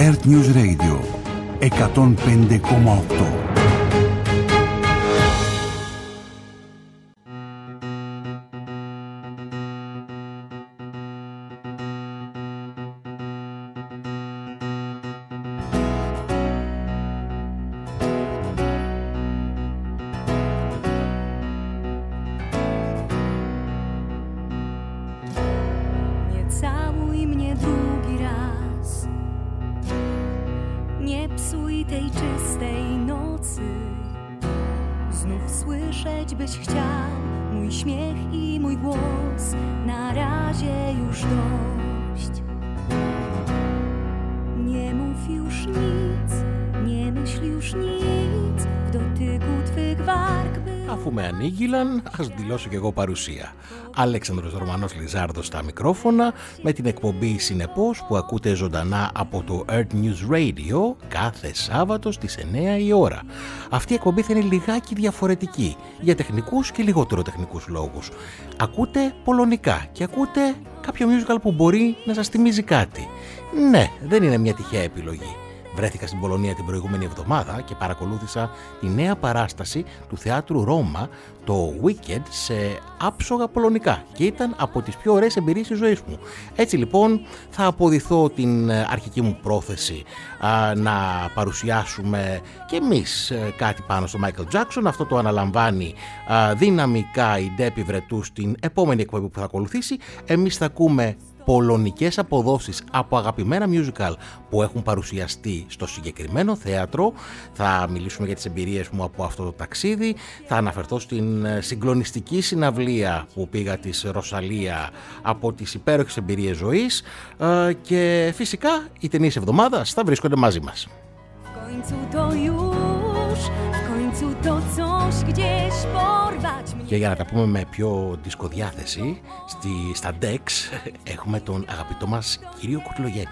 Earth News Radio 105,8. Αφού με ανήγγυλαν, ας δηλώσω και εγώ παρουσία. Αλέξανδρος Ρωμανός Λιζάρδος στα μικρόφωνα, με την εκπομπή συνεπώς που ακούτε ζωντανά από το Earth News Radio κάθε Σάββατο στις 9 η ώρα. Αυτή η εκπομπή θα είναι λιγάκι διαφορετική, για τεχνικούς και λιγότερο τεχνικούς λόγους. Ακούτε πολωνικά και ακούτε κάποιο musical που μπορεί να σας θυμίζει κάτι. Ναι, δεν είναι μια τυχαία επιλογή. Βρέθηκα στην Πολωνία την προηγούμενη εβδομάδα και παρακολούθησα τη νέα παράσταση του Θεάτρου Ρώμα, το Wicked, σε άψογα πολωνικά και ήταν από τις πιο ωραίες εμπειρίες της ζωής μου. Έτσι λοιπόν θα αποδηθώ την αρχική μου πρόθεση να παρουσιάσουμε και εμείς κάτι πάνω στο Michael Jackson. Αυτό το αναλαμβάνει δυναμικά η Ντέπη Βρετού στην επόμενη εκπομπή που θα ακολουθήσει. Εμείς θα ακούμε πολωνικές αποδόσεις από αγαπημένα musical που έχουν παρουσιαστεί στο συγκεκριμένο θέατρο. Θα μιλήσουμε για τις εμπειρίες μου από αυτό το ταξίδι. Θα αναφερθώ στην συγκλονιστική συναυλία που πήγα της Ρωσαλία από τις υπέροχες εμπειρίες ζωής και φυσικά οι ταινίες εβδομάδας θα βρίσκονται μαζί μας. Και για να τα πούμε με πιο δισκοδιάθεση, στα Dex έχουμε τον αγαπητό μας κύριο Κουρτιλογέννη.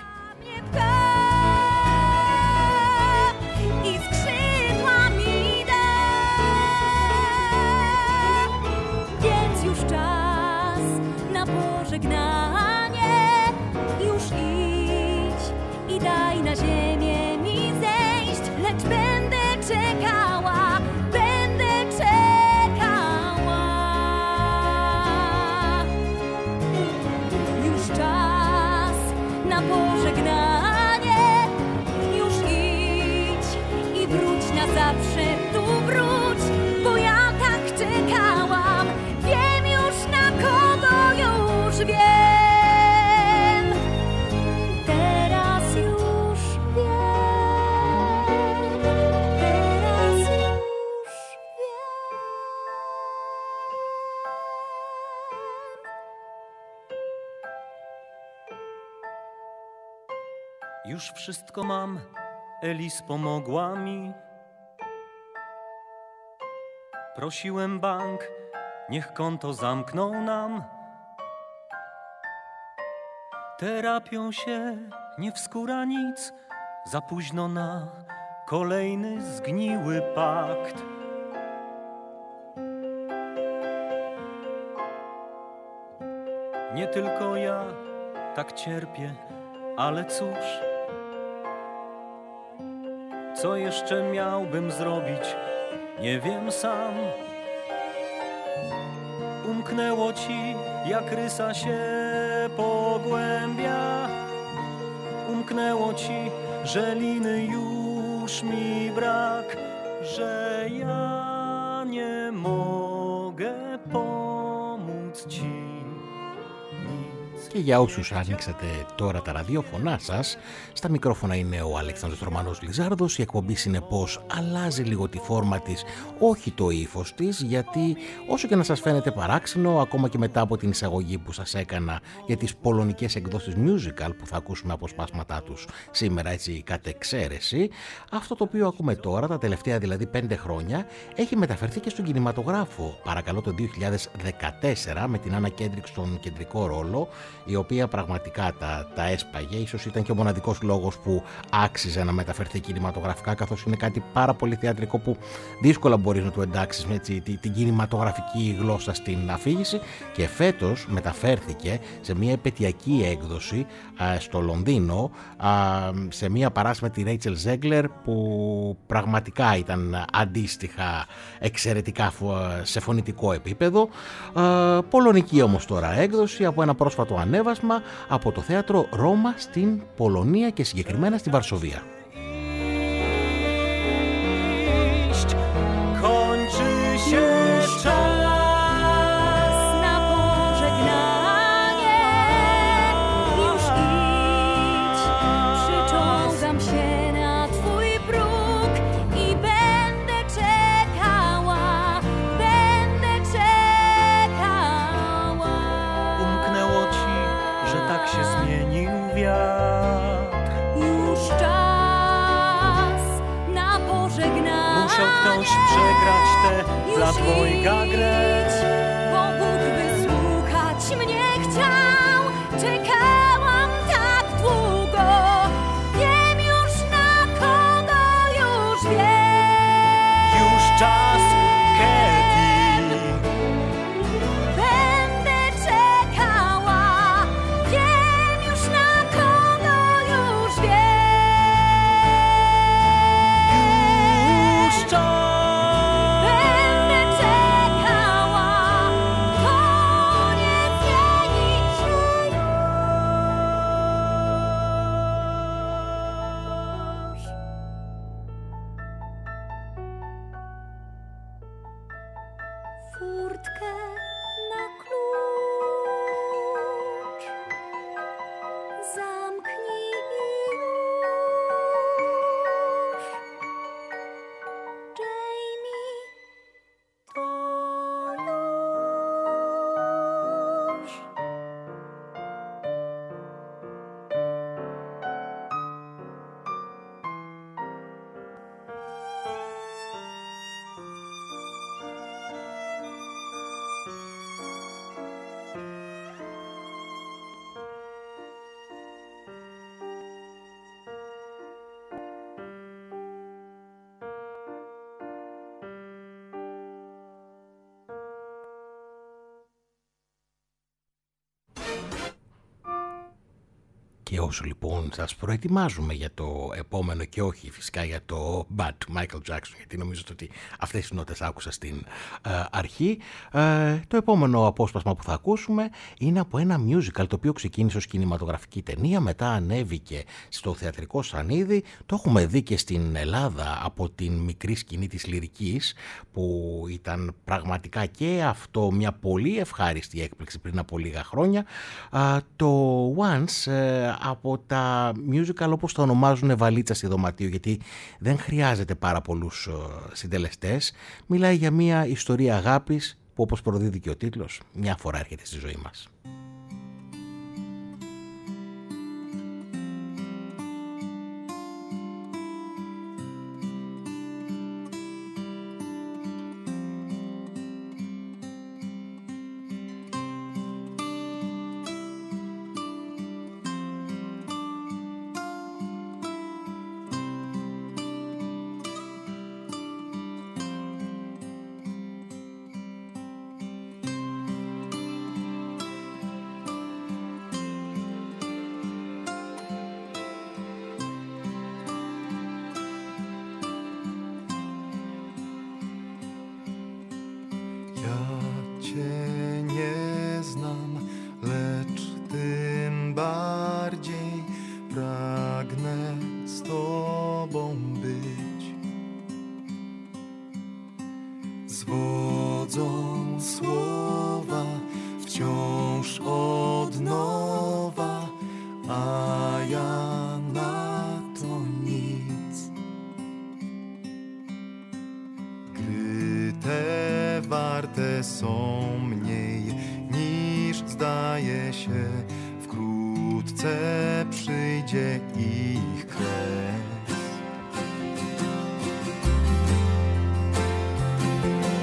Już wszystko mam, Elis pomogła mi. Prosiłem bank, niech konto zamknął nam. Terapią się nie wskóra nic, za późno na kolejny zgniły pakt. Nie tylko ja tak cierpię, ale cóż, co jeszcze miałbym zrobić, nie wiem sam. Umknęło ci, jak rysa się pogłębia. Umknęło ci, że liny już mi brak, że ja nie mogę pomóc ci. Και για όσους άνοιξατε τώρα τα ραδιόφωνά σας, στα μικρόφωνα είναι ο Αλέξανδρος Ρωμανός Λιζάρδος. Η εκπομπή συνεπώς αλλάζει λίγο τη φόρμα της, όχι το ύφος της, γιατί όσο και να σας φαίνεται παράξενο, ακόμα και μετά από την εισαγωγή που σας έκανα για τις πολωνικές εκδόσεις musical που θα ακούσουμε αποσπάσματά τους σήμερα έτσι κατ' εξαίρεση, αυτό το οποίο ακούμε τώρα, τα τελευταία δηλαδή 5 χρόνια, έχει μεταφερθεί και στον κινηματογράφο. Παρακαλώ, το 2014 με την Άννα Κέντριξ στον κεντρικό ρόλο η οποία πραγματικά τα έσπαγε. Ίσως ήταν και ο μοναδικός λόγος που άξιζε να μεταφερθεί κινηματογραφικά, καθώς είναι κάτι πάρα πολύ θεατρικό που δύσκολα μπορείς να του εντάξεις με την κινηματογραφική γλώσσα στην αφήγηση, και φέτος μεταφέρθηκε σε μια επαιτειακή έκδοση στο Λονδίνο, σε μια παράσταση με τη Ρέιτσελ Ζέγκλερ, που πραγματικά ήταν αντίστοιχα εξαιρετικά σε φωνητικό επίπεδο. Πολωνική όμως τώρα έκδοση από ένα πρόσφατο ανέβασμα από το θέατρο Ρώμα στην Πολωνία και συγκεκριμένα στη Βαρσοβία. Przegrać tę dla dwojga grę, bo Bóg wysłuchać mnie chciał. Czekałam tak długo, wiem już na kogo, już wiem. Już czas, Katy. Będę czekała, wiem już na kogo, już wiem. Już czas. Και όσο λοιπόν σας προετοιμάζουμε για το επόμενο, και όχι φυσικά για το Bad Michael Jackson, γιατί νομίζω ότι αυτές τις νότες άκουσα στην αρχή, το επόμενο απόσπασμα που θα ακούσουμε είναι από ένα musical το οποίο ξεκίνησε ως κινηματογραφική ταινία, μετά ανέβηκε στο θεατρικό σανίδι, το έχουμε δει και στην Ελλάδα από την μικρή σκηνή της λυρικής, που ήταν πραγματικά και αυτό μια πολύ ευχάριστη έκπληξη πριν από λίγα χρόνια. Το Once, από τα musical όπως το ονομάζουν βαλίτσα στη δωματίου, γιατί δεν χρειάζεται πάρα πολλούς συντελεστές. Μιλάει για μια ιστορία αγάπης που, όπως προδίδει και ο τίτλος, μια φορά έρχεται στη ζωή μας.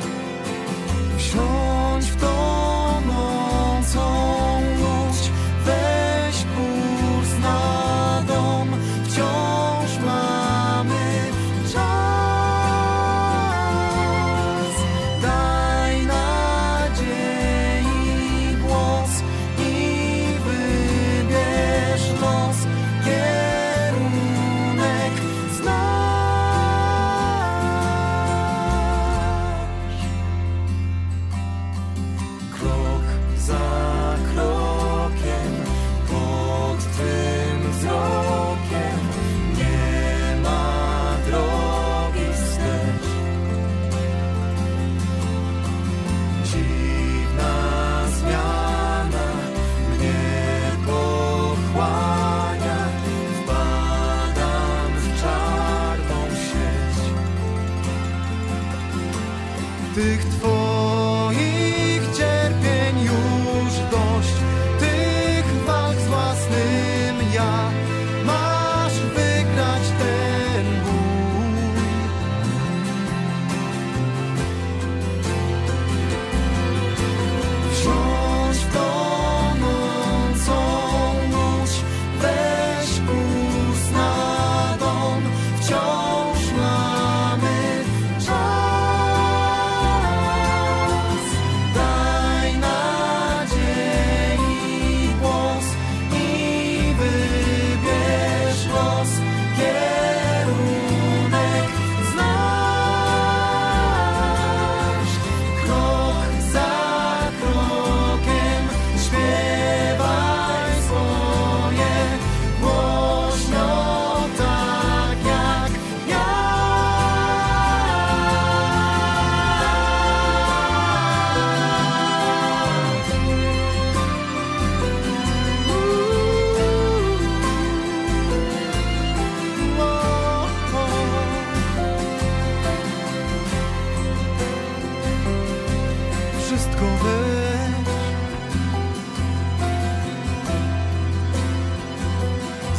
Wsiądź w tą nocą łódź,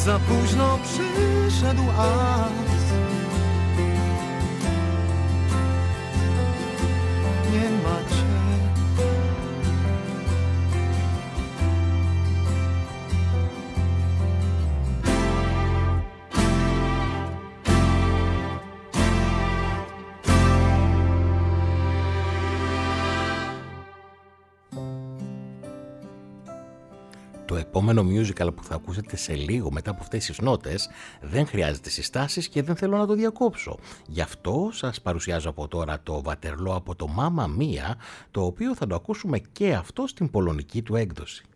za późno przyszedł as. Nie ma cię. Το επόμενο musical που θα ακούσετε σε λίγο μετά από αυτές τις νότες δεν χρειάζεται συστάσεις και δεν θέλω να το διακόψω. Γι' αυτό σας παρουσιάζω από τώρα το Βατερλό από το Mamma Mia, το οποίο θα το ακούσουμε και αυτό στην πολωνική του έκδοση.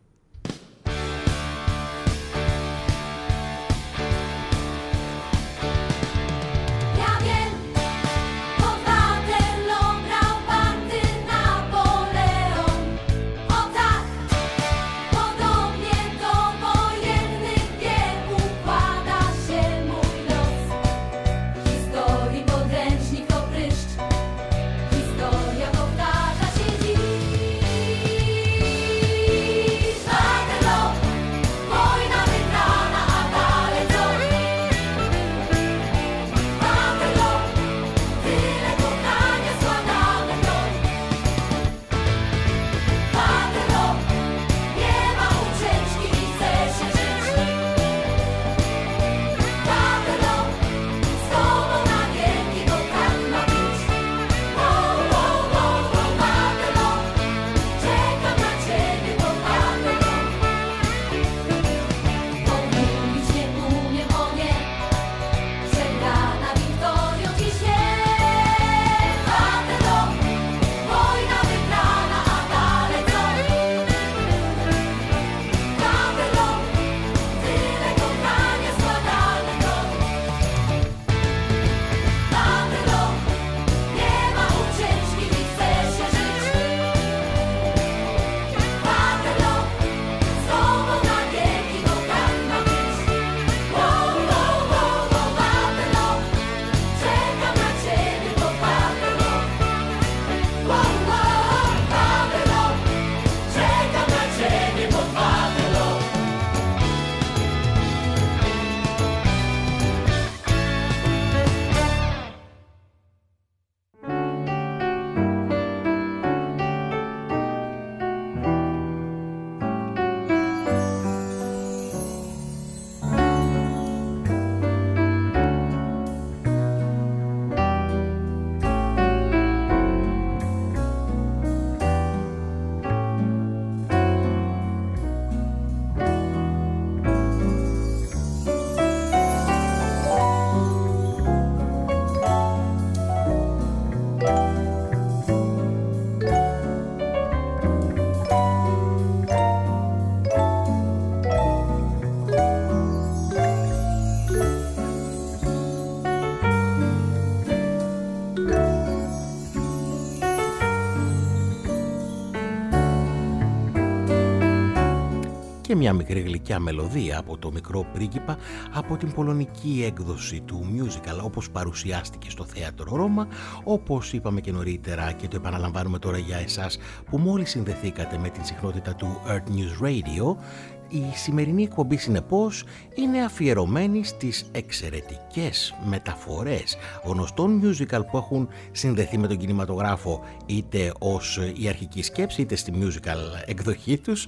Και μια μικρή γλυκιά μελωδία από το Μικρό Πρίγκιπα από την πολωνική έκδοση του musical όπως παρουσιάστηκε στο Θέατρο Ρώμα, όπως είπαμε και νωρίτερα και το επαναλαμβάνουμε τώρα για εσάς που μόλις συνδεθήκατε με την συχνότητα του Earth News Radio. Η σημερινή εκπομπή συνεπώς είναι αφιερωμένη στις εξαιρετικές μεταφορές γνωστών musical που έχουν συνδεθεί με τον κινηματογράφο είτε ως η αρχική σκέψη είτε στη musical εκδοχή τους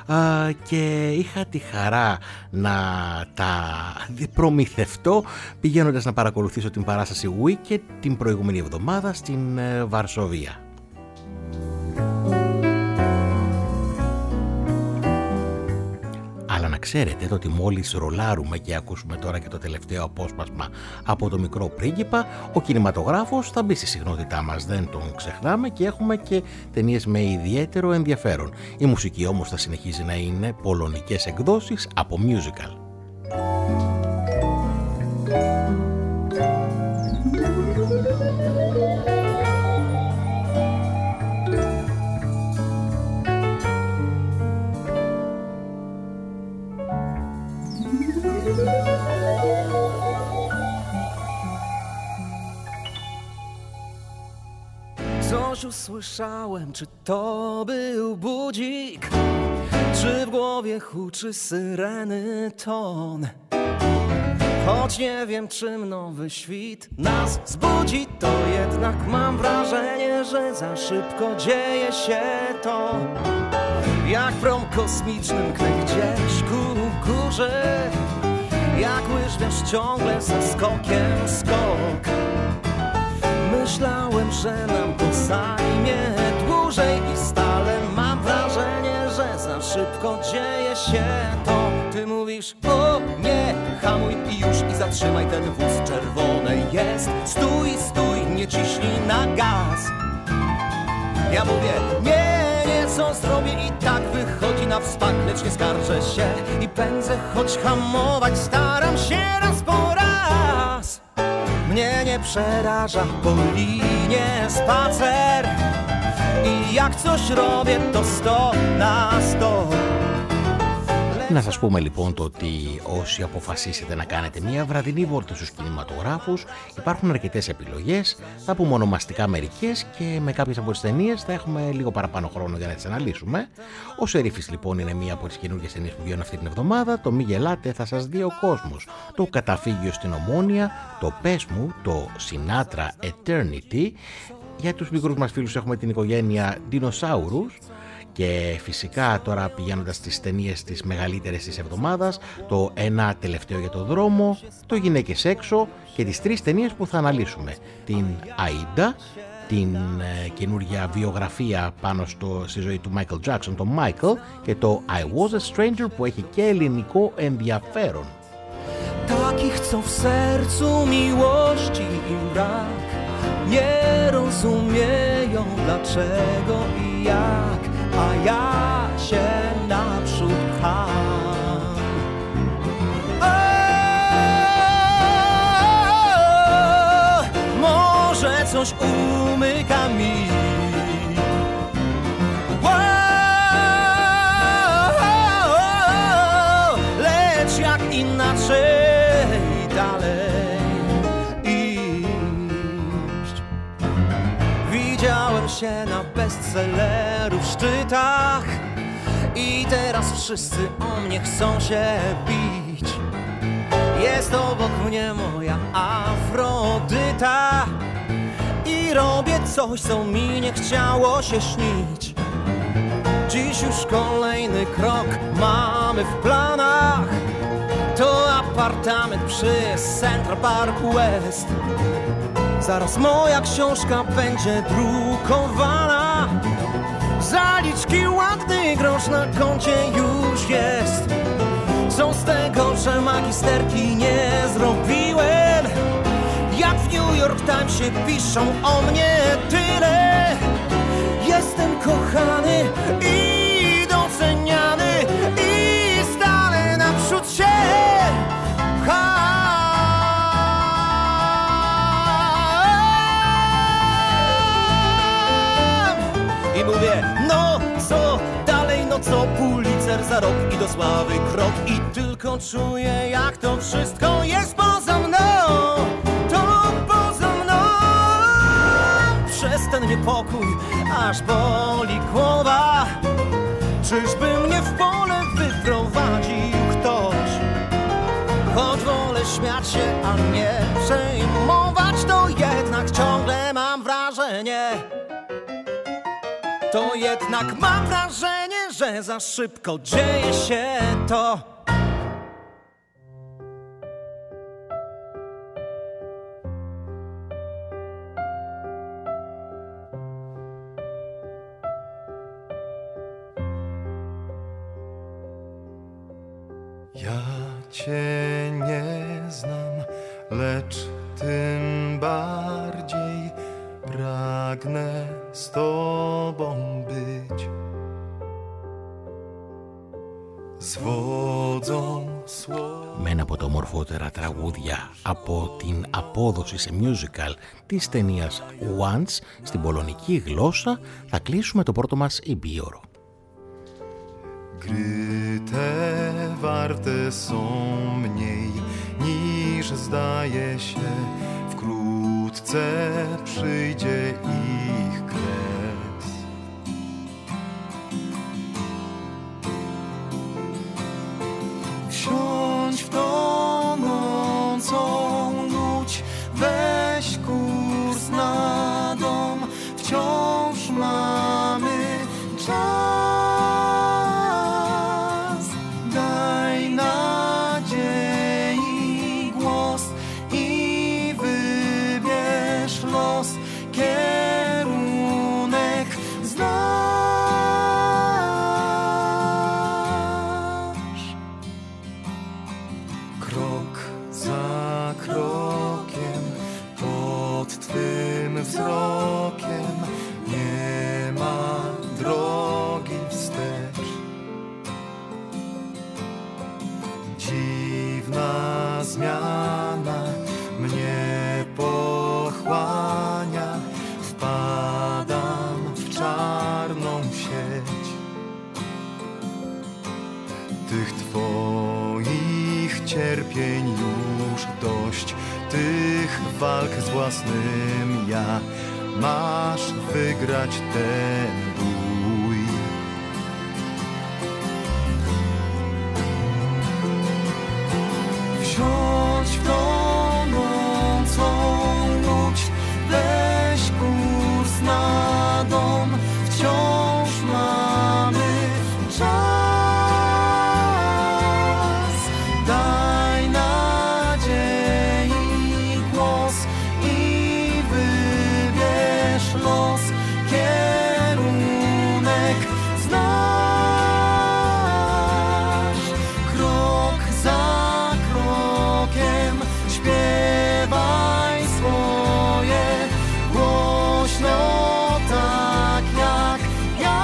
και είχα τη χαρά να τα προμηθευτώ πηγαίνοντας να παρακολουθήσω την παράσταση Wicked την προηγούμενη εβδομάδα στην Βαρσοβία. Αλλά να ξέρετε ότι μόλις ρολάρουμε και ακούσουμε τώρα και το τελευταίο απόσπασμα από το Μικρό Πρίγκιπα, ο κινηματογράφος θα μπει στη συχνότητά μας, δεν τον ξεχνάμε και έχουμε και ταινίες με ιδιαίτερο ενδιαφέρον. Η μουσική όμως θα συνεχίζει να είναι πολωνικές εκδόσεις από musical. Coś usłyszałem, czy to był budzik, Czy w głowie huczy syreny ton? Choć nie wiem, czym nowy świt nas zbudzi, to jednak mam wrażenie, że za szybko dzieje się to. Jak prom kosmiczny mknę gdzieś ku górze, jak łyżwiarz ciągle ze skokiem skok. Myślałem, że nam to zajmie dłużej i stale mam wrażenie, że za szybko dzieje się to. Ty mówisz, o nie, hamuj i już i zatrzymaj ten wóz, czerwone jest. Stój, stój, nie ciśnij na gaz. Ja mówię, nie, co zrobię i tak wychodzi na wspak, lecz nie skarżę się i pędzę, choć hamować staram się raz po raz. Mnie nie przeraża po linie spacer i jak coś robię to 100 na 100. Να σας πούμε λοιπόν το ότι όσοι αποφασίσετε να κάνετε μια βραδινή βόλτα στους κινηματογράφους υπάρχουν αρκετές επιλογές, θα πούμε ονομαστικά μερικές και με κάποιες από τις ταινίες θα έχουμε λίγο παραπάνω χρόνο για να τις αναλύσουμε. Ο Σερίφης λοιπόν είναι μία από τις καινούργιες ταινίες που βγαίνουν αυτή την εβδομάδα, το Μη γελάτε θα σας δει ο κόσμος, το Καταφύγιο στην Ομόνια, το Πες μου, το Sinatra Eternity. Για τους μικρούς μας φίλους έχουμε την οικογένεια Dinosaurus. Και φυσικά τώρα πηγαίνοντας στις ταινίες τις μεγαλύτερες της εβδομάδας, το Ένα τελευταίο για το δρόμο, το Γυναίκες έξω και τις 3 ταινίες που θα αναλύσουμε. Την Αΐντα, την καινούργια βιογραφία πάνω στη ζωή του Michael Jackson, τον Michael, και το I Was a Stranger που έχει και ελληνικό ενδιαφέρον. Takich, co w sercu miłości im brak, nie rozumieją dlaczego i jak, a ja się naprzód pcham. Może coś umyka mi, lecz jak inaczej dalej iść. Widziałem się na bestsellerów szczytach i teraz wszyscy o mnie chcą się bić. Jest obok mnie moja Afrodyta i robię coś, co mi nie chciało się śnić. Dziś już kolejny krok mamy w planach. To apartament przy Central Park West. Zaraz moja książka będzie drukowana. Zaliczki ładny grosz na koncie już jest. Co z tego, że magisterki nie zrobiłem? Jak w New York Timesie piszą o mnie tyle. Jestem kochany i doceniany i stale naprzód się pcham. I mówię, no co dalej, no co Pulitzer za rok i do sławy krok. I tylko czuję, jak to wszystko jest poza mną. Przez ten niepokój aż boli głowa. Czyżby mnie w pole wyprowadził ktoś? Choć wolę śmiać się, a nie przejmować, to jednak ciągle mam wrażenie. To jednak mam wrażenie, że za szybko dzieje się to. Ja Cię nie znam, lecz tym bardziej pragnę z Tobą być. Z wodą με ένα από τα ομορφότερα τραγούδια από την απόδοση σε musical της ταινίας Once στην πολωνική γλώσσα θα κλείσουμε το πρώτο μας ημίωρο. Gry te warte są mniej niż zdaje się, wkrótce przyjdzie ich kres. Krok za krokiem, pod Twym wzrokiem nie ma drogi wstecz. Dziwna zmiana mnie pochłania, wpadam w czarną sieć tych Twoich cierpień już dość, tych walk z własnym ja. Masz wygrać ten bój. Wsiądź w tonącą łódź, weź kurs na dom, wciąż mamy czas. Daj nadziei głos i wybierz los, kierunek znasz. Krok za krokiem śpiewaj swoje głośno, tak jak ja.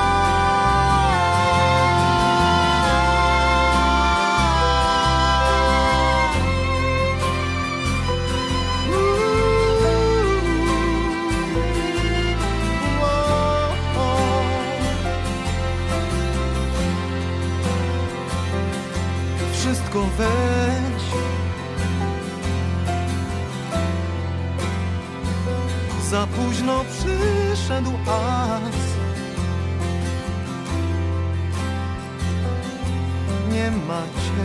Wszystko weź, za późno przyszedł as. Nie ma Cię.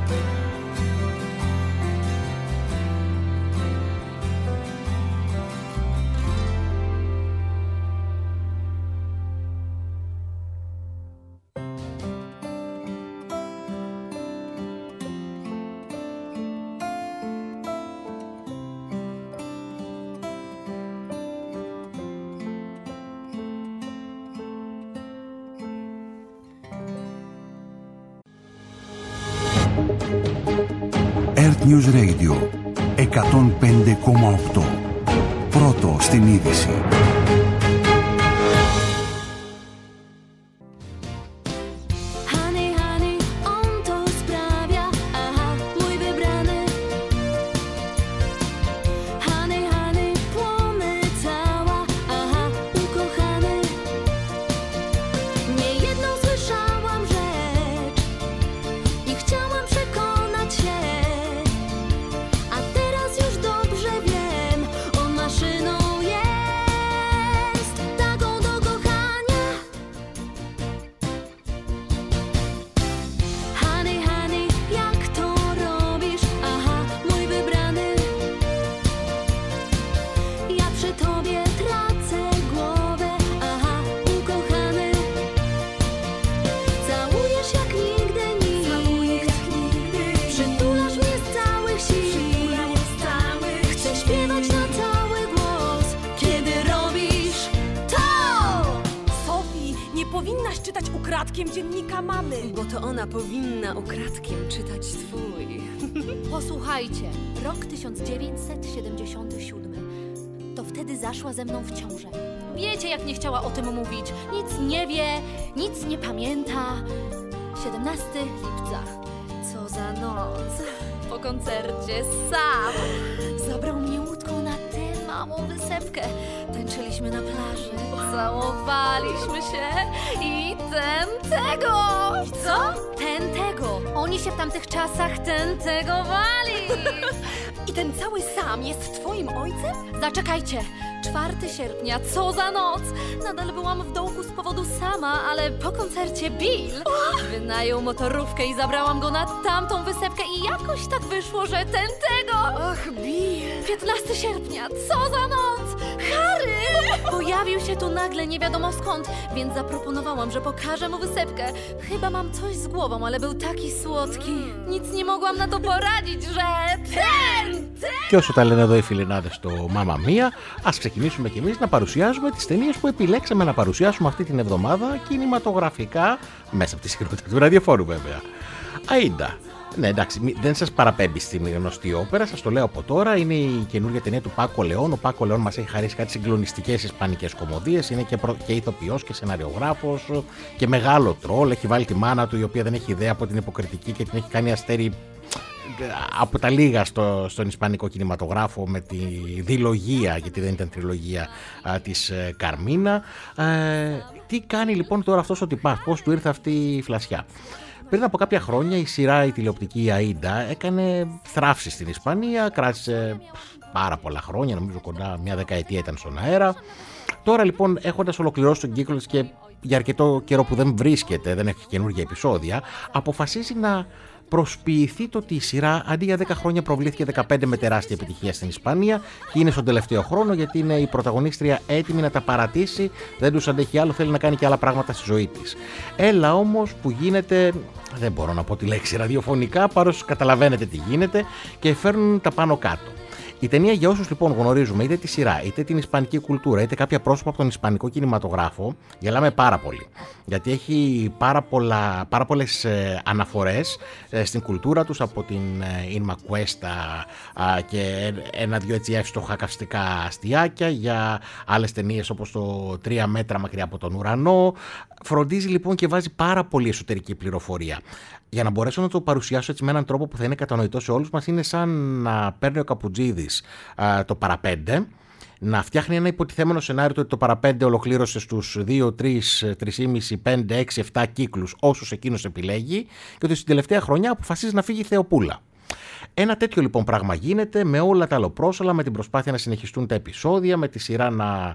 Earth News Radio 105,8. Πρώτο στην είδηση. Czytać ukradkiem dziennika mamy. Bo to ona powinna ukradkiem czytać twój. Posłuchajcie, rok 1977. To wtedy zaszła ze mną w ciążę. Wiecie, jak nie chciała o tym mówić. Nic nie wie, nic nie pamięta. 17 lipca. Co za noc. Po koncercie sam zabrał mnie łódką na tę małą wysepkę. Tańczyliśmy na plaży, całowaliśmy się i ten tego. I co? Ten tego. Oni się w tamtych czasach ten tego wali. I ten cały sam jest twoim ojcem? Zaczekajcie. 4 sierpnia, co za noc! Nadal byłam w dołku z powodu sama, ale po koncercie Bill wynajął motorówkę i zabrałam go na tamtą wysepkę i jakoś tak wyszło, że ten tego! Och, Bill! 15 sierpnia, co za noc! Harry! Pojawił się tu nagle nie wiadomo skąd, więc zaproponowałam, że pokażę mu wysepkę. Chyba mam coś z głową, ale był taki słodki. Nic nie mogłam na to poradzić, że ten! Και όσο τα λένε εδώ οι φιλενάδες στο Μάμα Μία, ας ξεκινήσουμε κι εμείς να παρουσιάζουμε τις ταινίες που επιλέξαμε να παρουσιάσουμε αυτή την εβδομάδα κινηματογραφικά, μέσα από τη σειρότητα του ραδιοφόρου βέβαια. Αΐντα, Ναι, εντάξει, δεν σας παραπέμπει στην γνωστή όπερα, σας το λέω από τώρα. Είναι η καινούργια ταινία του Πάκο Λεόν. Ο Πάκο Λεόν μας έχει χαρίσει κάτι συγκλονιστικές ισπανικές κομμωδίες. Είναι και ηθοποιός και σεναριογράφος και μεγάλο τρόλ. Έχει βάλει τη μάνα του, η οποία δεν έχει ιδέα από την υποκριτική και την έχει κάνει αστέρι από τα λίγα στον ισπανικό κινηματογράφο με τη διλογία, γιατί δεν ήταν τριλογία, της Καρμίνα. Τι κάνει λοιπόν τώρα αυτός ο τυπάς, πώς του ήρθε αυτή η φλασιά? Πριν από κάποια χρόνια η σειρά η τηλεοπτική Αΐντα έκανε θράψη στην Ισπανία, κράτησε πάρα πολλά χρόνια, νομίζω κοντά μια δεκαετία ήταν στον αέρα. Τώρα λοιπόν, έχοντας ολοκληρώσει τον κύκλο της και για αρκετό καιρό που δεν βρίσκεται, δεν έχει καινούργια επεισόδια, αποφασίζει να προσποιηθεί το ότι η σειρά αντί για 10 χρόνια προβλήθηκε 15 με τεράστια επιτυχία στην Ισπανία και είναι στον τελευταίο χρόνο, γιατί είναι η πρωταγωνίστρια έτοιμη να τα παρατήσει, δεν τους αντέχει άλλο, θέλει να κάνει και άλλα πράγματα στη ζωή της. Έλα όμως που γίνεται, δεν μπορώ να πω τη λέξη ραδιοφωνικά, παρότι καταλαβαίνετε τι γίνεται και φέρνουν τα πάνω κάτω. Η ταινία, για όσους λοιπόν γνωρίζουμε είτε τη σειρά, είτε την ισπανική κουλτούρα, είτε κάποια πρόσωπα από τον ισπανικό κινηματογράφο, γελάμε πάρα πολύ. Γιατί έχει πάρα πολλές αναφορές στην κουλτούρα τους, από την Ινμα Κουέστα και ένα-δυο έτσι εύστοχα καυστικά αστιάκια, για άλλες ταινίες όπως το 3 μέτρα μακριά από τον ουρανό. Φροντίζει λοιπόν και βάζει πάρα πολύ εσωτερική πληροφορία. Για να μπορέσω να το παρουσιάσω έτσι με έναν τρόπο που θα είναι κατανοητό σε όλους μας, είναι σαν να παίρνει ο Καπουτζίδης το παραπέντε, να φτιάχνει ένα υποτιθέμενο σενάριο ότι το παραπέντε ολοκλήρωσε στους 2, 3, 3,5, 5, 6, 7 κύκλους όσους εκείνος επιλέγει και ότι στην τελευταία χρονιά αποφασίζει να φύγει η Θεοπούλα. Ένα τέτοιο λοιπόν πράγμα γίνεται με όλα τα αλλοπρόσωλα, με την προσπάθεια να συνεχιστούν τα επεισόδια, με τη σειρά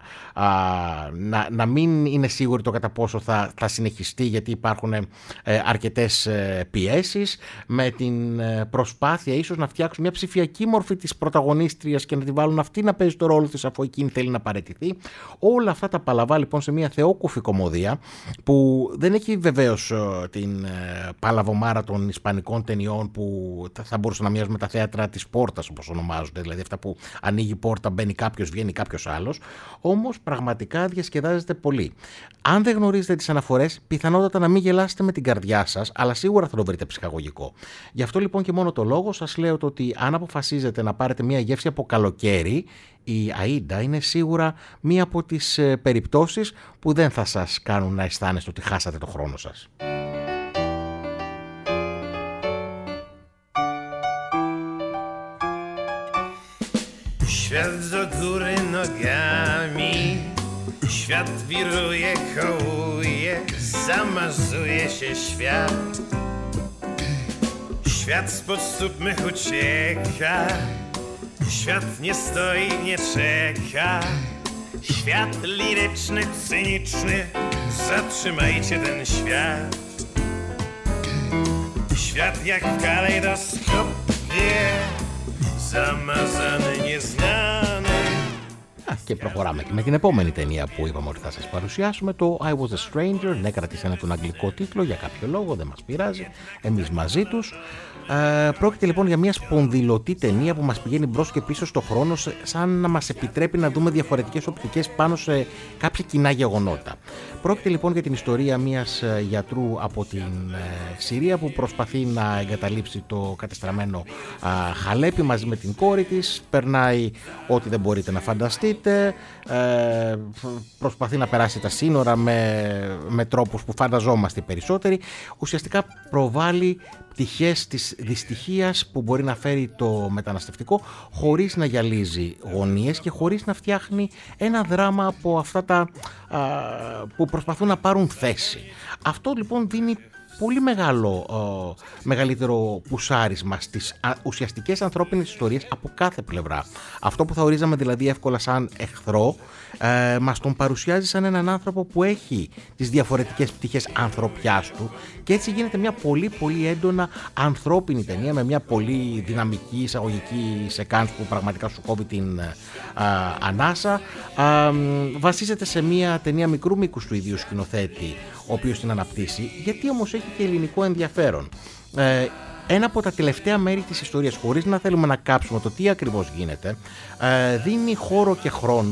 να μην είναι σίγουρη το κατά πόσο θα συνεχιστεί, γιατί υπάρχουν αρκετές πιέσεις, με την προσπάθεια ίσως να φτιάξουν μια ψηφιακή μορφή της πρωταγωνίστριας και να τη βάλουν αυτή να παίζει το ρόλο της αφού εκείνη θέλει να παραιτηθεί. Όλα αυτά τα παλαβά λοιπόν σε μια θεόκουφη κομμωδία που δεν έχει βεβαίως την παλαβομάρα των ισπανικών ταινιών που θα μπορούσαν να μοιάζουν με τα θέατρα της πόρτας, όπως ονομάζονται, δηλαδή αυτά που ανοίγει η πόρτα, μπαίνει κάποιος, βγαίνει κάποιος άλλος. Όμως πραγματικά διασκεδάζεται πολύ. Αν δεν γνωρίζετε τις αναφορές, πιθανότατα να μην γελάσετε με την καρδιά σας, αλλά σίγουρα θα το βρείτε ψυχαγωγικό. Γι' αυτό λοιπόν και μόνο το λόγο σας λέω το ότι αν αποφασίζετε να πάρετε μια γεύση από καλοκαίρι, η Αΐντα είναι σίγουρα μία από τις περιπτώσεις που δεν θα σας κάνουν να αισθάνεστε ότι χάσατε το χρόνο σας. Świat do góry nogami, świat wiruje, kołuje, zamazuje się świat. Świat spod stóp mych ucieka, świat nie stoi, nie czeka. Świat liryczny, cyniczny, zatrzymajcie ten świat. Świat jak w kalejdoskopie, zamazany, nieznany. Και προχωράμε και με την επόμενη ταινία που είπαμε ότι θα σας παρουσιάσουμε, το I Was a Stranger. Ναι, κρατήσανε τον αγγλικό τίτλο για κάποιο λόγο, δεν μας πειράζει, εμείς μαζί τους. Πρόκειται λοιπόν για μια σπονδυλωτή ταινία που μας πηγαίνει μπρος και πίσω στο χρόνο, σαν να μας επιτρέπει να δούμε διαφορετικές οπτικές πάνω σε κάποια κοινά γεγονότα. Πρόκειται λοιπόν για την ιστορία μιας γιατρού από την Συρία που προσπαθεί να εγκαταλείψει το κατεστραμμένο Χαλέπι μαζί με την κόρη της. Περνάει ό,τι δεν μπορείτε να φανταστείτε, προσπαθεί να περάσει τα σύνορα με τρόπους που φανταζόμαστε οι περισσότεροι. Ουσιαστικά προβάλλει πτυχές της δυστυχίας που μπορεί να φέρει το μεταναστευτικό, χωρίς να γυαλίζει γωνίες και χωρίς να φτιάχνει ένα δράμα από αυτά τα που προσπαθούν να πάρουν θέση. Αυτό λοιπόν δίνει πολύ μεγαλύτερο πουσάρισμα στις ουσιαστικές ανθρώπινες ιστορίες από κάθε πλευρά. Αυτό που θα ορίζαμε δηλαδή εύκολα σαν εχθρό, μας τον παρουσιάζει σαν έναν άνθρωπο που έχει τις διαφορετικές πτυχές ανθρωπιάς του και έτσι γίνεται μια πολύ πολύ έντονα ανθρώπινη ταινία με μια πολύ δυναμική εισαγωγική σεκάνς που πραγματικά σου κόβει την ανάσα. Βασίζεται σε μια ταινία μικρού μήκους του ίδιου σκηνοθέτη, ο οποίος την αναπτύσσει, γιατί όμως έχει και ελληνικό ενδιαφέρον. Ένα από τα τελευταία μέρη της ιστορίας, χωρίς να θέλουμε να κάψουμε το τι ακριβώς γίνεται, δίνει χώρο και χρόνο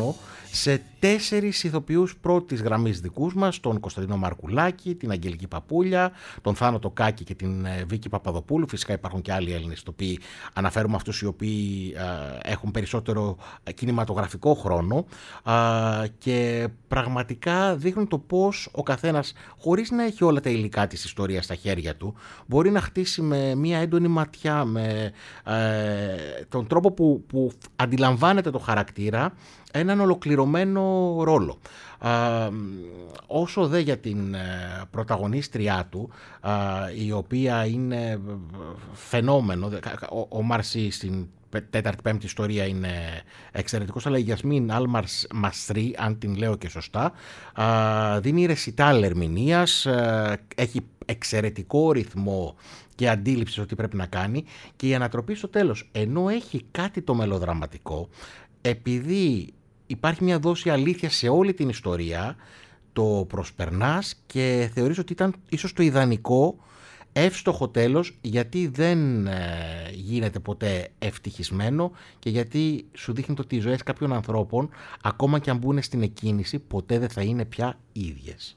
σε 4 ηθοποιούς πρώτης γραμμής δικούς μας, τον Κωνσταντίνο Μαρκουλάκη, την Αγγελική Παπούλια, τον Θάνο Τοκάκη και την Βίκη Παπαδοπούλου. Φυσικά υπάρχουν και άλλοι Έλληνες ηθοποιοί, αναφέρουμε αυτούς οι οποίοι έχουν περισσότερο κινηματογραφικό χρόνο και πραγματικά δείχνουν το πώς ο καθένας, χωρίς να έχει όλα τα υλικά της ιστορίας στα χέρια του, μπορεί να χτίσει με μια έντονη ματιά, με τον τρόπο που αντιλαμβάνεται το χαρακτήρα, έναν ολοκληρωμένο ρόλο. Όσο δε για την πρωταγωνίστριά του, η οποία είναι φαινόμενο, ο Μάρση στην 4η-5η ιστορία είναι εξαιρετικός, αλλά η Γιασμίν Άλμαρς Μαστρί, αν την λέω και σωστά, δίνει ρεσιτάλ ερμηνείας, έχει εξαιρετικό ρυθμό και αντίληψη ότι πρέπει να κάνει, και η ανατροπή στο τέλος, ενώ έχει κάτι το μελοδραματικό, επειδή υπάρχει μια δόση αλήθεια σε όλη την ιστορία, το προσπερνάς και θεωρείς ότι ήταν ίσως το ιδανικό, εύστοχο τέλος, γιατί δεν γίνεται ποτέ ευτυχισμένο και γιατί σου δείχνει ότι οι ζωές κάποιων ανθρώπων, ακόμα και αν μπουν στην εκκίνηση, ποτέ δεν θα είναι πια ίδιες.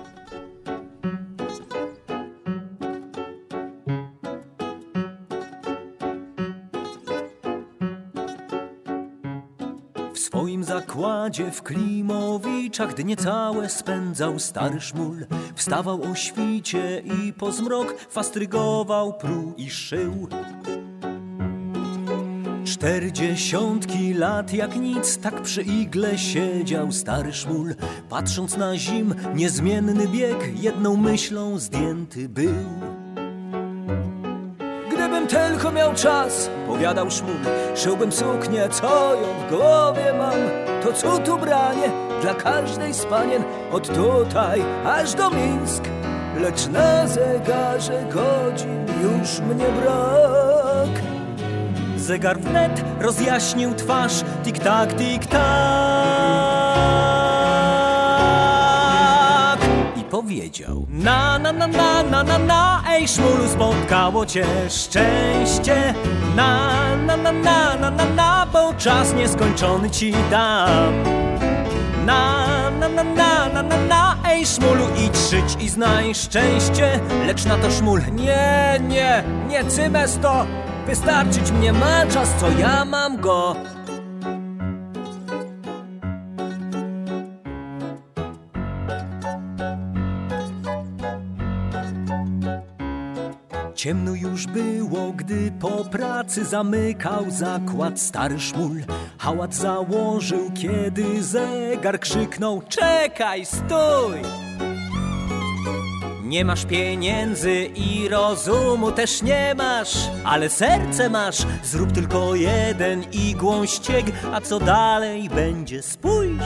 W swoim zakładzie w Klimowiczach dnie całe spędzał stary szmul. Wstawał o świcie i po zmrok fastrygował, pruł i szył. 40 lat jak nic, tak przy igle siedział stary szmul. Patrząc na zim niezmienny bieg, jedną myślą zdjęty był. Gdybym tylko miał czas, powiadał szmul, szyłbym suknię, co ją w głowie mam. To cud ubranie dla każdej z panien, od tutaj aż do Mińsk. Lecz na zegarze godzin już mnie brak. Zegar wnet rozjaśnił twarz, tik-tak, tik-tak. I powiedział: na, na, na, na, na, na, na, ej szmulu, spotkało cię szczęście. Na, na, na, na, na, na, na, bo czas nieskończony ci dam. Na, na, na, na, na, na, na, ej szmulu, idź żyć i znaj szczęście. Lecz na to szmul: nie cymes to, wystarczyć mnie ma czas, co ja mam go. Ciemno już było, gdy po pracy zamykał zakład stary szmul. Hałas założył, kiedy zegar krzyknął: czekaj, stój! Nie masz pieniędzy i rozumu też nie masz, ale serce masz, zrób tylko jeden igłą ścieg, a co dalej będzie, spójrz.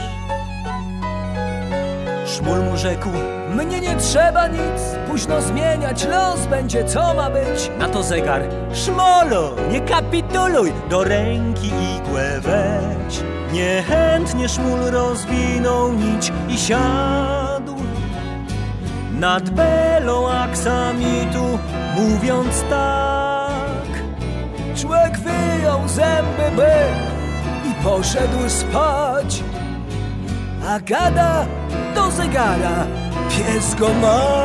Szmul mu rzekł: mnie nie trzeba nic, późno zmieniać, los będzie co ma być. Na to zegar: szmolu, nie kapituluj, do ręki igłę weź. Niechętnie szmul rozwinął nić i siadł nad belą aksamitu, mówiąc tak. Człowiek wyjął zęby i poszedł spać, a gada do zegara: pies go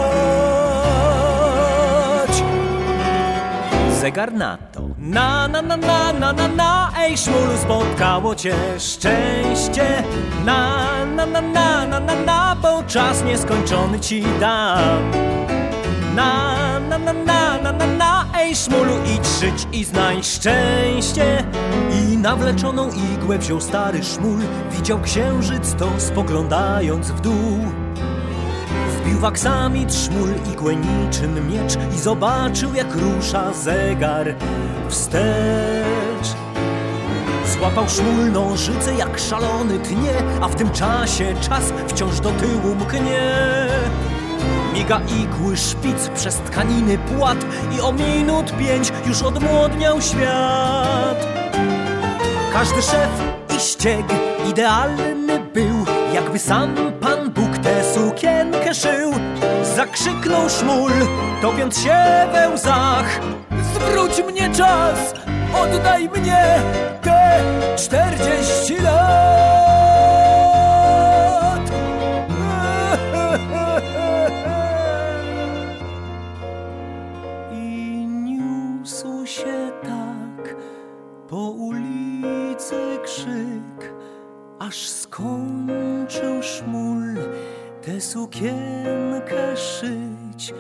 mać. Zegar na to: na, na, na, na, na, na, na, ej szmulu, spotkało cię szczęście. Na, na, na, na, na, na, na, bo czas nieskończony ci dam. Na, na, na, na, na, na, na, ej szmulu, idź żyć i znaj szczęście. I nawleczoną igłę wziął stary szmul, widział księżyc to spoglądając w dół. Wbił w aksamit szmul igłę niczym miecz i zobaczył, jak rusza zegar wstecz. Złapał szmul nożyce, jak szalony tnie, a w tym czasie czas wciąż do tyłu mknie. Miga igły szpic przez tkaniny płat i o minut 5 już odmłodniał świat. Każdy szef i ścieg idealny był, jakby sam Pan Bóg tę sukienkę szył. Zakrzyknął szmul, topiąc się we łzach: zwróć mnie czas, oddaj mnie te 40 lat. się tak po ulicy krzyk, aż skończył szmul tę sukienkę szyć.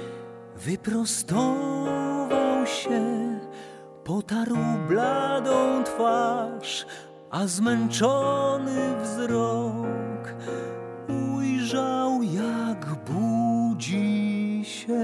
Wyprostował się, potarł bladą twarz, a zmęczony wzrok ujrzał, jak budzi się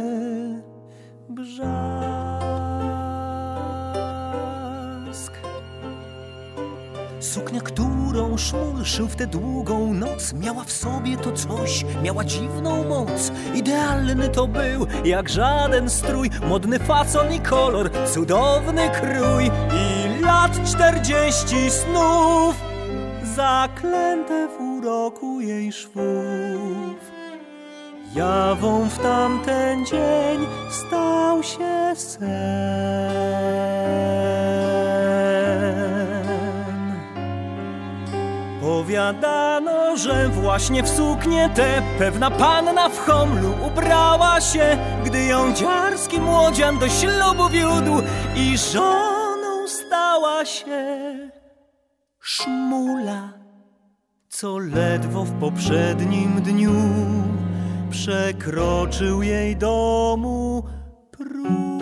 brzask. Suknia, którą szmul szył w tę długą noc, miała w sobie to coś, miała dziwną moc. Idealny to był, jak żaden strój, modny fason i kolor, cudowny krój. I lat 40 snów, zaklęte w uroku jej szwów. Jawą w tamten dzień stał się sen. Powiadano, że właśnie w suknię tę pewna panna w Homlu ubrała się, gdy ją dziarski młodzian do ślubu wiódł i żoną stała się Szmula, co ledwo w poprzednim dniu przekroczył jej domu próg.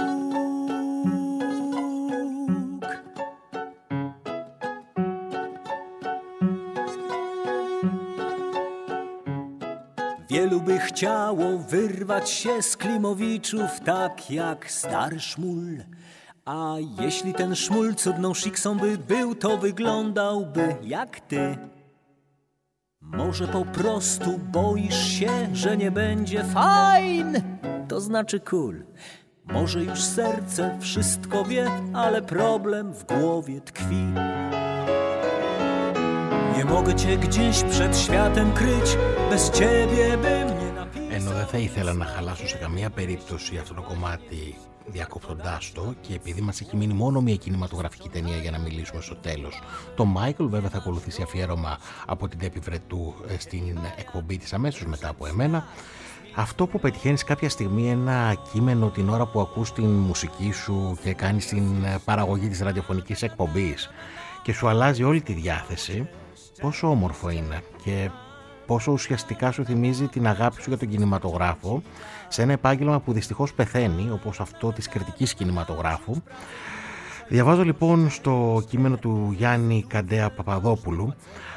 Wielu by chciało wyrwać się z Klimowiczów tak jak stary Szmul. A jeśli ten Szmul cudną sziksą by był, to wyglądałby jak ty. Może po prostu boisz się, że nie będzie fajn, to znaczy cool. Może już serce wszystko wie, ale problem w głowie tkwi. Nie mogę cię gdzieś przed światem kryć, bez ciebie bym nie napisał. Ενώ δεν θα ήθελα να χαλάσω σε καμία περίπτωση αυτό το κομμάτι διακόπτοντάς το, και επειδή μας έχει μείνει μόνο μια κινηματογραφική ταινία για να μιλήσουμε στο τέλος, το Michael βέβαια θα ακολουθήσει αφιέρωμα από την Τέπη Βρετού στην εκπομπή της αμέσως μετά από εμένα. Αυτό που πετυχαίνεις κάποια στιγμή ένα κείμενο την ώρα που ακούς την μουσική σου και κάνεις την παραγωγή της ραδιοφωνικής εκπομπής και σου αλλάζει όλη τη διάθεση, πόσο όμορφο είναι και πόσο ουσιαστικά σου θυμίζει την αγάπη σου για τον κινηματογράφο σε ένα επάγγελμα που δυστυχώς πεθαίνει, όπως αυτό της κριτικής κινηματογράφου. Διαβάζω λοιπόν στο κείμενο του Γιάννη Καντέα Παπαδόπουλου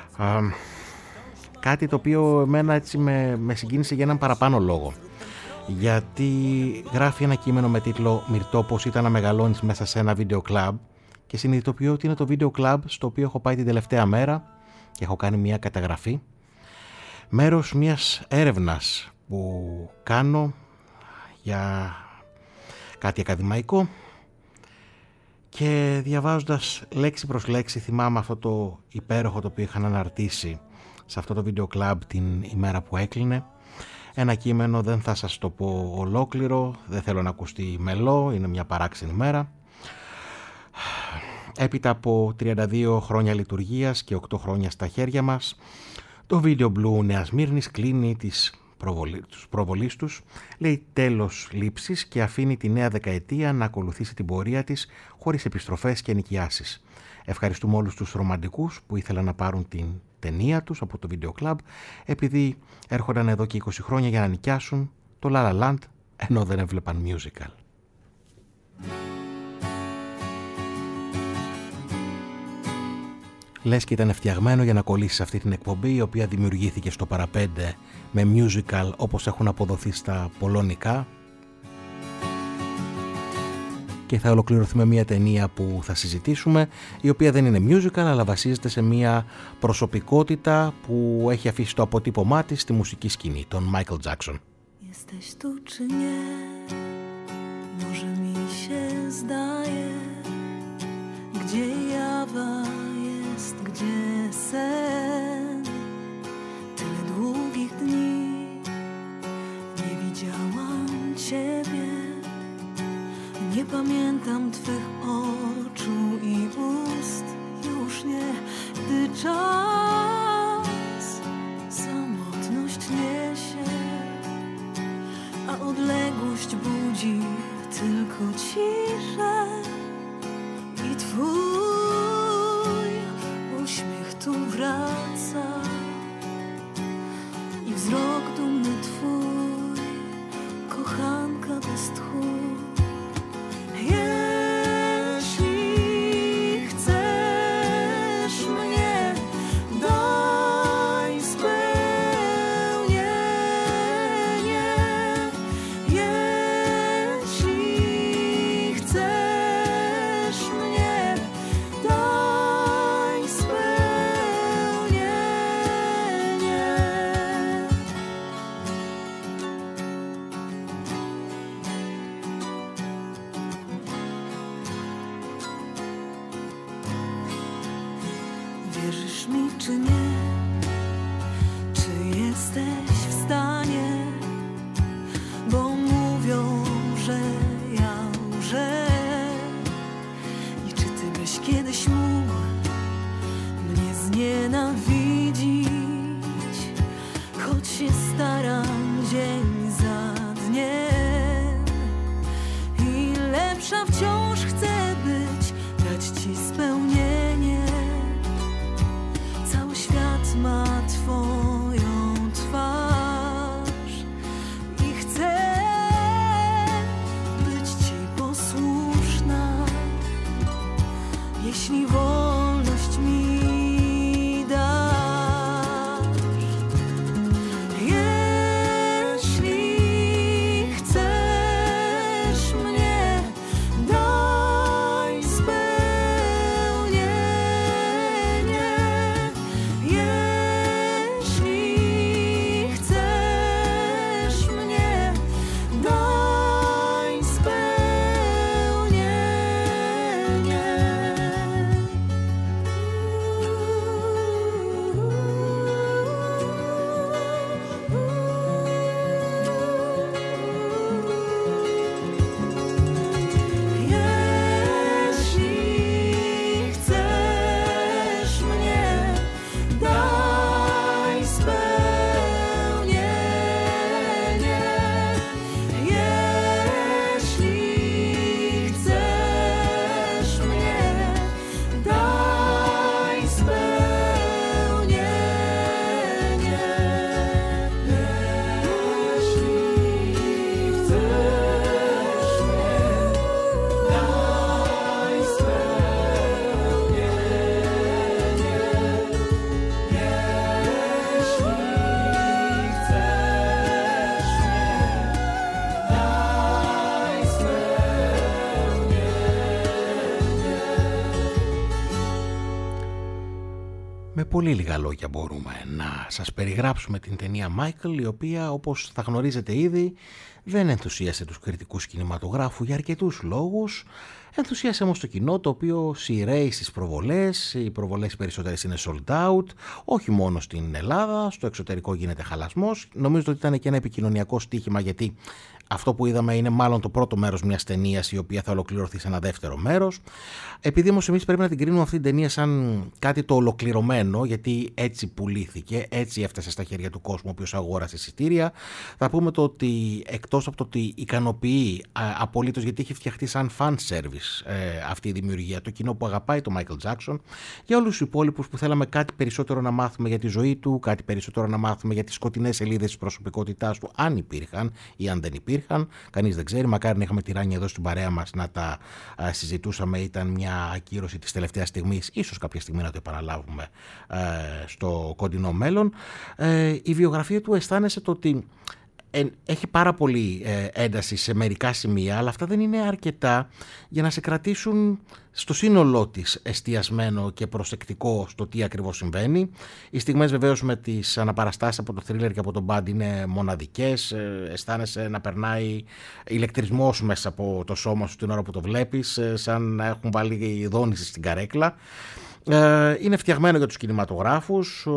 κάτι το οποίο εμένα έτσι με συγκίνησε για έναν παραπάνω λόγο. Γιατί γράφει ένα κείμενο με τίτλο «Μυρτώ πως ήταν να μεγαλώνεις μέσα σε ένα βίντεο κλαμπ» και συνειδητοποιώ ότι είναι το βίντεο κλαμπ στο οποίο έχω πάει την τελευταία μέρα και έχω κάνει μια καταγραφή. Μέρος μιας έρευνας που κάνω για κάτι ακαδημαϊκό και διαβάζοντας λέξη προς λέξη θυμάμαι αυτό το υπέροχο το οποίο είχαν αναρτήσει σε αυτό το βίντεο κλαμπ την ημέρα που έκλεινε. Ένα κείμενο, δεν θα σας το πω ολόκληρο, δεν θέλω να ακουστεί μελό, είναι μια παράξενη μέρα. Έπειτα από 32 χρόνια λειτουργίας και 8 χρόνια στα χέρια μας, το Video Blue Νέας Μύρνης κλείνει τους προβολείς τους, λέει τέλος λήψης και αφήνει τη νέα δεκαετία να ακολουθήσει την πορεία της χωρίς επιστροφές και νοικιάσεις. Ευχαριστούμε όλους τους ρομαντικούς που ήθελαν να πάρουν την ταινία τους από το Video Club επειδή έρχονταν εδώ και 20 χρόνια για να νοικιάσουν το La La Land ενώ δεν έβλεπαν musical. Λες και ήταν φτιαγμένο για να κολλήσει αυτή την εκπομπή η οποία δημιουργήθηκε στο παραπέντε με musical όπως έχουν αποδοθεί στα πολωνικά και θα ολοκληρωθεί με μια ταινία που θα συζητήσουμε η οποία δεν είναι musical αλλά βασίζεται σε μια προσωπικότητα που έχει αφήσει το αποτύπωμά της στη μουσική σκηνή, τον Michael Jackson. Jesteś tu czy nie? Może mi się zdaje, gdzie jawa jest, gdzie sen. Tyle długich dni nie widziałam Ciebie. Nie pamiętam Twych oczu i ust, już nie, gdy czas samotność niesie, a odległość budzi tylko ciszę. czy nie? Czy jesteś w stanie? Bo mówią, że ja łżę. I czy ty byś kiedyś mógł mnie znienawidzić? Choć się staram dzień za dniem i lepsza wciąż chcę być, dać ci spełnienie. Cały świat ma twoją twarz i chcę być ci posłuszna, jeśli wolność mi πολύ λίγα λόγια μπορούμε να σας περιγράψουμε την ταινία Michael, η οποία, όπως θα γνωρίζετε ήδη, δεν ενθουσίασε τους κριτικούς κινηματογράφου για αρκετούς λόγους. Ενθουσίασε όμως το κοινό, το οποίο σειραίει στις προβολές. Οι προβολές περισσότερες είναι sold out, όχι μόνο στην Ελλάδα, στο εξωτερικό γίνεται χαλασμός. Νομίζω ότι ήταν και ένα επικοινωνιακό στοίχημα, γιατί αυτό που είδαμε είναι μάλλον το πρώτο μέρος μιας ταινίας, η οποία θα ολοκληρωθεί σε ένα δεύτερο μέρος. Επειδή όμως εμείς πρέπει να την κρίνουμε αυτή την ταινία σαν κάτι το ολοκληρωμένο, γιατί έτσι πουλήθηκε, έτσι έφτασε στα χέρια του κόσμου ο οποίος αγόρασε εισιτήρια, θα πούμε το ότι εκτός από το ότι ικανοποιεί απολύτως, γιατί έχει φτιαχτεί σαν fan service αυτή η δημιουργία, το κοινό που αγαπάει το Michael Jackson, για όλους τους υπόλοιπους που θέλαμε κάτι περισσότερο να μάθουμε για τη ζωή του, κάτι περισσότερο να μάθουμε για τις σκοτεινές σελίδες της προσωπικότητάς του, αν υπήρχαν ή αν δεν υπήρχαν, κανείς δεν ξέρει. Μακάρι να είχαμε τη Ράνια εδώ στην παρέα μας να τα συζητούσαμε, ήταν μια ακύρωση της τελευταίας στιγμής, ίσως κάποια στιγμή να το επαναλάβουμε στο κοντινό μέλλον. Η βιογραφία του αισθάνεσαι το ότι έχει πάρα πολύ ένταση σε μερικά σημεία, αλλά αυτά δεν είναι αρκετά για να σε κρατήσουν στο σύνολό της εστιασμένο και προσεκτικό στο τι ακριβώς συμβαίνει. Οι στιγμές βεβαίως με τις αναπαραστάσεις από το θρίλερ και από τον Band είναι μοναδικές. Αισθάνεσαι να περνάει ηλεκτρισμός μέσα από το σώμα σου την ώρα που το βλέπεις, σαν να έχουν βάλει δόνηση στην καρέκλα. Είναι φτιαγμένο για τους κινηματογράφους.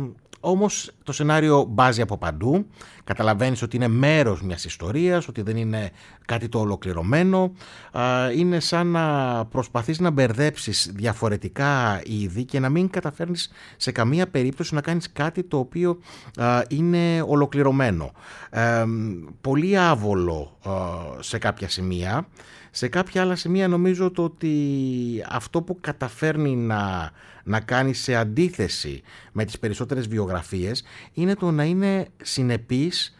Όμως το σενάριο μπάζει από παντού, καταλαβαίνεις ότι είναι μέρος μιας ιστορίας, ότι δεν είναι κάτι το ολοκληρωμένο, είναι σαν να προσπαθείς να μπερδέψεις διαφορετικά είδη και να μην καταφέρνεις σε καμία περίπτωση να κάνεις κάτι το οποίο είναι ολοκληρωμένο. Πολύ άβολο σε κάποια σημεία. Σε κάποια άλλα σημεία νομίζω το ότι αυτό που καταφέρνει να κάνει σε αντίθεση με τις περισσότερες βιογραφίες είναι το να είναι συνεπής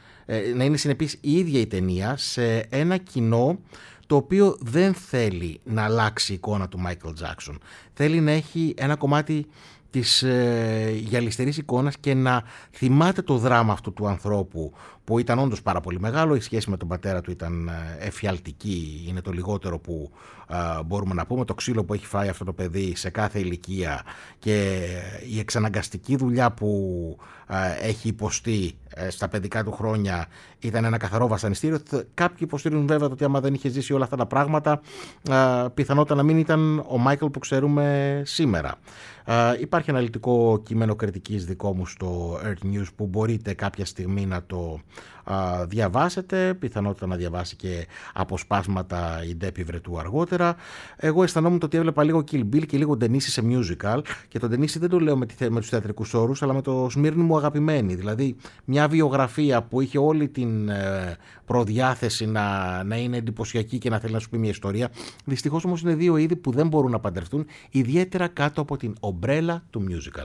η ίδια η ταινία σε ένα κοινό το οποίο δεν θέλει να αλλάξει η εικόνα του Michael Jackson. Θέλει να έχει ένα κομμάτι της γυαλιστερής εικόνας και να θυμάται το δράμα αυτού του ανθρώπου που ήταν όντως πάρα πολύ μεγάλο. Η σχέση με τον πατέρα του ήταν εφιαλτική, είναι το λιγότερο που μπορούμε να πούμε, το ξύλο που έχει φάει αυτό το παιδί σε κάθε ηλικία και η εξαναγκαστική δουλειά που έχει υποστεί στα παιδικά του χρόνια ήταν ένα καθαρό βασανιστήριο. Κάποιοι υποστηρίζουν βέβαια ότι άμα δεν είχε ζήσει όλα αυτά τα πράγματα, πιθανότατα να μην ήταν ο Μάικλ που ξέρουμε σήμερα. Υπάρχει αναλυτικό κείμενο κριτικής δικό μου στο Earth News που μπορείτε κάποια στιγμή να το διαβάσετε, πιθανότητα να διαβάσει και αποσπάσματα η Ντέπη Βρετού αργότερα. Εγώ αισθανόμουν ότι έβλεπα λίγο Kill Bill και λίγο Ντενίση σε musical, και τον Ντενίση δεν το λέω με τους θεατρικούς όρους, αλλά με το Σμύρνη μου αγαπημένη, δηλαδή μια βιογραφία που είχε όλη την προδιάθεση να είναι εντυπωσιακή και να θέλει να σου πει μια ιστορία. Δυστυχώς όμως είναι δύο είδη που δεν μπορούν να παντρευτούν, ιδιαίτερα κάτω από την ομπρέλα του musical.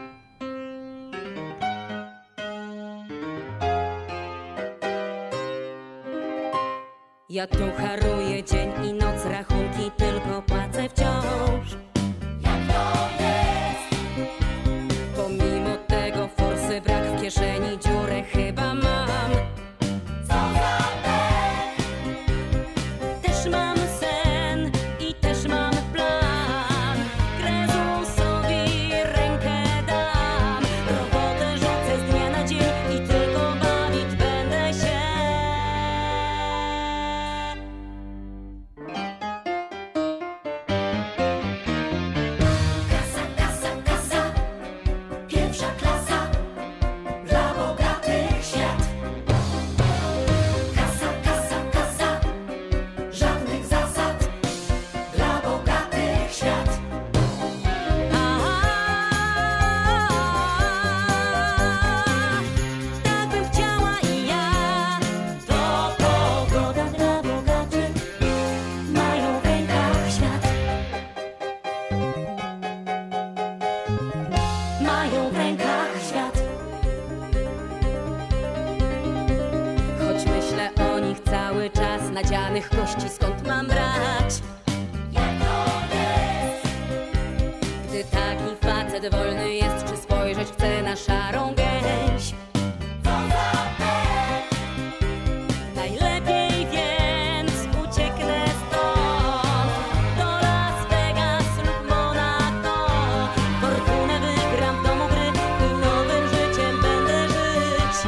Ja tu haruję dzień i noc, rachunki tylko płacę wciąż. Jak to jest? Pomimo tego forsy brak w kieszeni, dziurę chyba mam. Co za pech? Też mam sen i też mam plan. Krezusowi rękę dam. Robotę rzucę z dnia na dzień i tylko bawić będę się. Nadzianych kości skąd mam brać? Jak to jest? Gdy taki facet wolny jest, czy spojrzeć chce na szarą gęś? Co za pech? Najlepiej więc ucieknę stąd do Las Vegas lub Monaco. Fortunę wygram w domu gry i nowym życiem będę żyć.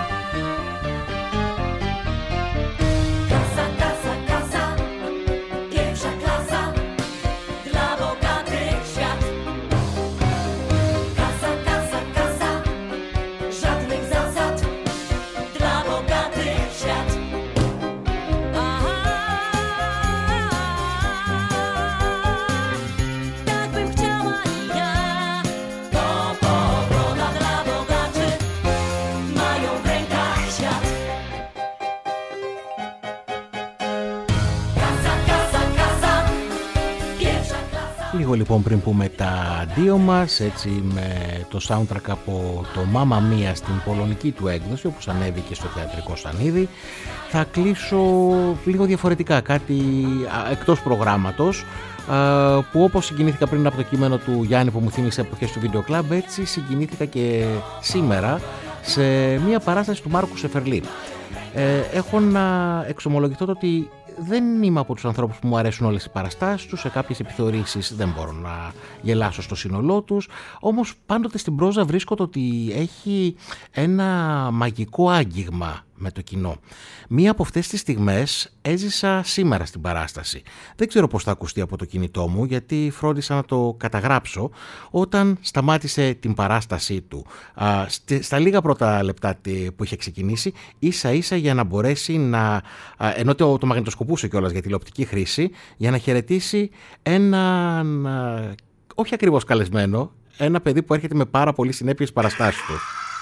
Λίγο λοιπόν πριν πούμε τα αντίο μας, έτσι με το soundtrack από το Mamma Mia στην πολωνική του έκδοση, όπως ανέβηκε στο θεατρικό σανίδι, θα κλείσω λίγο διαφορετικά, κάτι εκτός προγράμματος, που όπως συγκινήθηκα πριν από το κείμενο του Γιάννη που μου θύμισε εποχές του Video Club, έτσι συγκινήθηκα και σήμερα σε μια παράσταση του Μάρκου Σεφερλή. Έχω να εξομολογηθώ ότι δεν είμαι από τους ανθρώπους που μου αρέσουν όλες οι παραστάσεις τους, σε κάποιες επιθεωρήσεις δεν μπορώ να γελάσω στο σύνολό τους, όμως πάντοτε στην πρόζα βρίσκω το ότι έχει ένα μαγικό άγγιγμα με το κοινό. Μία από αυτές τις στιγμές έζησα σήμερα στην παράσταση. Δεν ξέρω πώς θα ακουστεί από το κινητό μου, γιατί φρόντισα να το καταγράψω όταν σταμάτησε την παράστασή του. Στα λίγα πρώτα λεπτά που είχε ξεκινήσει, ίσα ίσα για να μπορέσει να, ενώ το μαγνητοσκοπούσε κιόλας για τηλεοπτική χρήση, για να χαιρετήσει έναν, όχι ακριβώς καλεσμένο, ένα παιδί που έρχεται με πάρα πολύ συνέπειες παραστάσεις του.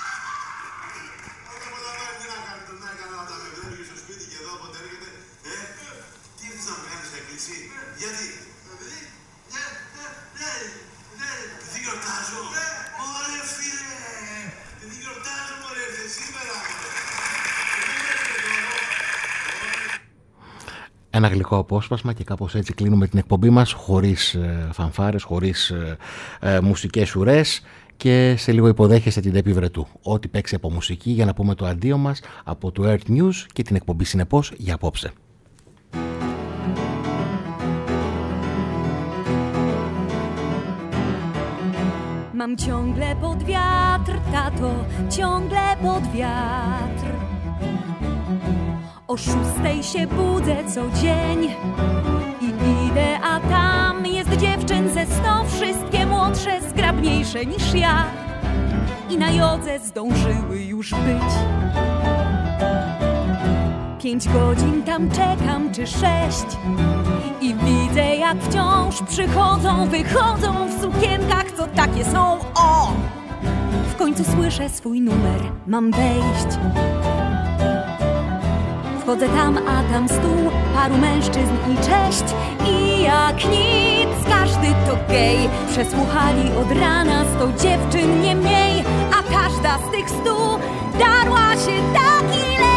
Ένα γλυκό απόσπασμα και κάπως έτσι κλείνουμε την εκπομπή μας, χωρίς φανφάρες, χωρίς μουσικές ουρές, και σε λίγο υποδέχεστε την Ντέπη Βρετού. Ό,τι παίξει από μουσική για να πούμε το αντίο μας από το Earth News και την εκπομπή συνεπώς για απόψε. Mam ciągle pod wiatr, tato, ciągle pod wiatr. O 6:00 się budzę co dzień i idę, a tam jest dziewczyn ze 100, wszystkie młodsze, zgrabniejsze niż ja. I na jodze zdążyły już być. 5 godzin tam czekam, czy 6, i widzę, jak wciąż przychodzą, wychodzą w sukienkach, co takie są, o! W końcu słyszę swój numer, mam wejść. Wchodzę tam, a tam stół, paru mężczyzn i cześć. I jak nic, każdy to gej. Przesłuchali od rana 100 dziewczyn, nie mniej. A każda z tych 100 darła się tak, ile